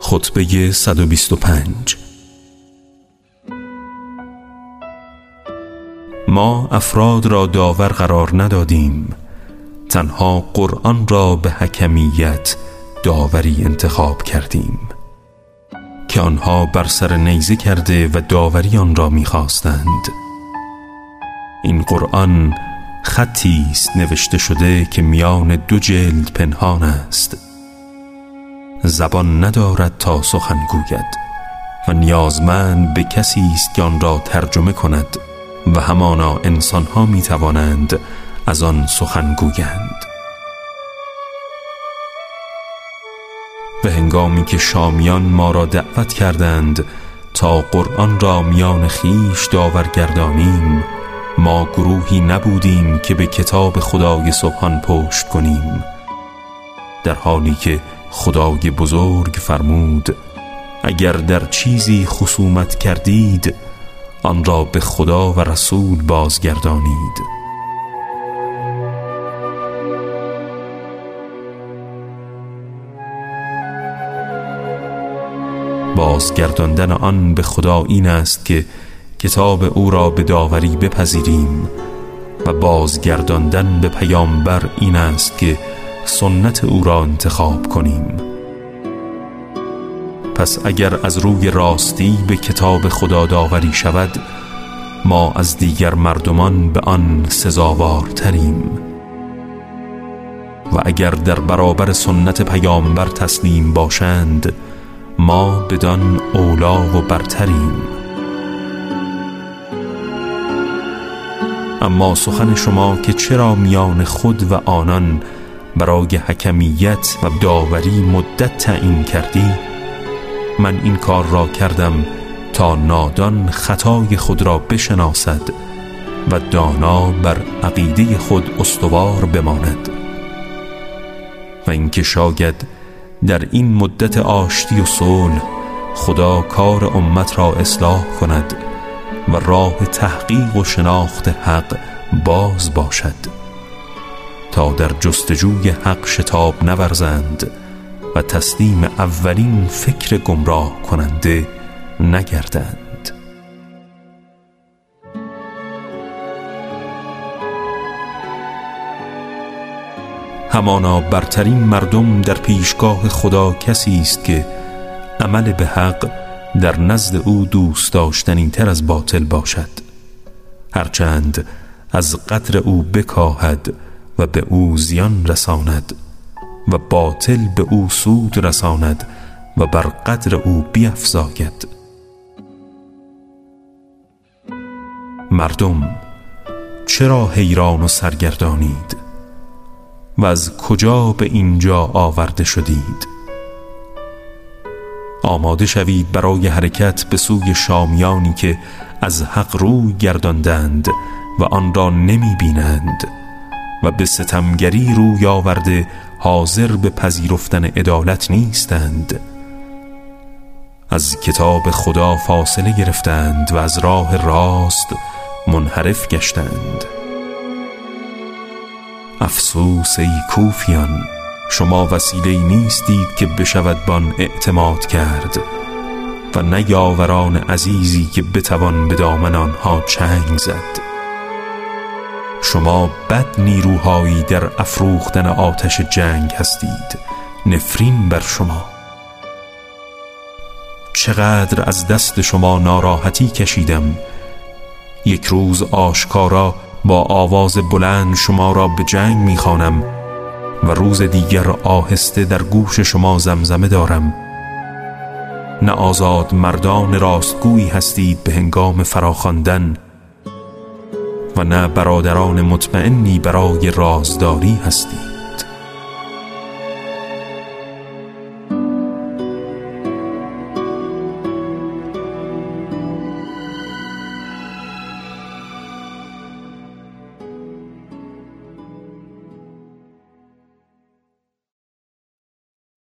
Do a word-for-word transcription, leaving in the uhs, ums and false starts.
خطبه صد و بیست و پنج. ما افراد را داور قرار ندادیم، تنها قرآن را به حکمیت داوری انتخاب کردیم که آنها بر سر نیزه کرده و داوری آن را می‌خواستند. این قرآن خطی است نوشته شده که میان دو جلد پنهان است. زبان ندارد تا سخن گوید و نیازمند به کسی است که آن را ترجمه کند و همانا انسان‌ها می‌توانند از آن سخن گویند. و هنگامی که شامیان ما را دعوت کردند تا قرآن را میان خیش داور گردانیم، ما گروهی نبودیم که به کتاب خدای سبحان پشت کنیم، در حالی که خدای بزرگ فرمود اگر در چیزی خصومت کردید آن را به خدا و رسول بازگردانید. بازگرداندن آن به خدا این است که کتاب او را به داوری بپذیریم و بازگرداندن به پیامبر این است که سنت او را انتخاب کنیم. پس اگر از روی راستی به کتاب خدا داوری شود، ما از دیگر مردمان به آن سزاوارتریم، و اگر در برابر سنت پیامبر تسلیم باشند، ما بدان اولا و برتریم. اما سخن شما که چرا میان خود و آنان برای حکمیت و داوری مدت تعیین کردی؟ من این کار را کردم تا نادان خطای خود را بشناسد و دانا بر عقیده خود استوار بماند، و اینکه شاید در این مدت آشتی و صلح خدا کار امت را اصلاح کند و راه تحقیق و شناخت حق باز باشد تا در جستجوی حق شتاب نورزند و تسلیم اولین فکر گمراه کننده نگردند. همانا برترین مردم در پیشگاه خدا کسی است که عمل به حق در نزد او دوست داشتنی تر از باطل باشد، هرچند از قدر او بکاهد و به او زیان رساند و باطل به او سود رساند و بر قدر او بیفزاید. مردم چرا حیران و سرگردانید و از کجا به اینجا آورده شدید؟ آماده شوید برای حرکت به سوی شامیانی که از حق روی گرداندند و آن را نمی بینند و به ستمگری روی آورده حاضر به پذیرفتن عدالت نیستند. از کتاب خدا فاصله گرفتند و از راه راست منحرف گشتند. افسوس ای کوفیان، شما وسیله نیستید که بشود بان اعتماد کرد و نه یاوران عزیزی که بتوان به دامن آنها چنگ زد. شما بد نیروهایی در افروختن آتش جنگ هستید. نفرین بر شما. چقدر از دست شما ناراحتی کشیدم. یک روز آشکارا با آواز بلند شما را به جنگ می‌خوانم و روز دیگر آهسته در گوش شما زمزمه دارم. نه آزاد مردان راستگویی هستید به هنگام فراخواندن و نه برادران مطمئنی برای رازداری هستید.